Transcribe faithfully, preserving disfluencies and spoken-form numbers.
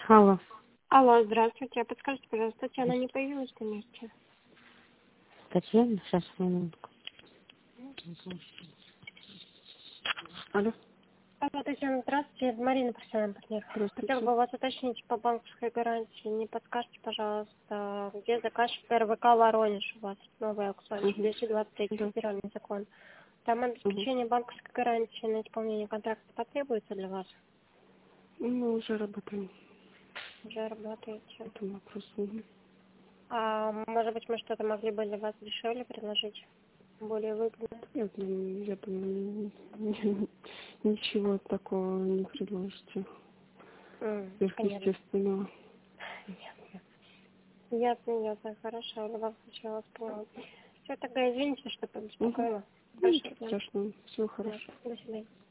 Алло. Алло, здравствуйте. А подскажите, пожалуйста, Татьяна не появилась на месте? Татьяна, сейчас минутку. Алло. Алло, Татьяна, здравствуйте. Это Марина, профессиональный партнер. Хотела бы вас уточнить по банковской гарантии. Не подскажете, пожалуйста, где заказчик РВК Воронеж у вас? Новый аукцион, двести двадцать третий федеральный закон. Там обеспечение банковской гарантии на исполнение контракта потребуется для вас? Мы уже работаем. Уже работаете. Это вопрос. Угу. А может быть, мы что-то могли бы для вас дешевле предложить? Более выгодно? Нет, ну, я думаю, ничего такого не предложите. Mm, Сверхъестественного. Ясно. Ясно, ясно. Хорошо. В любом случае, я вас поняла. Все, тогда извините, что побеспокоила. Угу. Ничего страшного. Всего хорошего. До свидания.